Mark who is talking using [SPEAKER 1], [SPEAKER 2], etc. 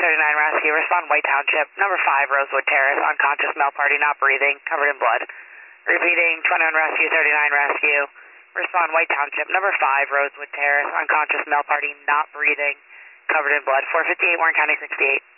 [SPEAKER 1] Rescue, respond White Township, number 5 Rosewood Terrace, unconscious male party, not breathing, covered in blood. Repeating, 21 Rescue, 39 Rescue, respond White Township, number 5 Rosewood Terrace, unconscious male party, not breathing, covered in blood. 458 Warren County 68.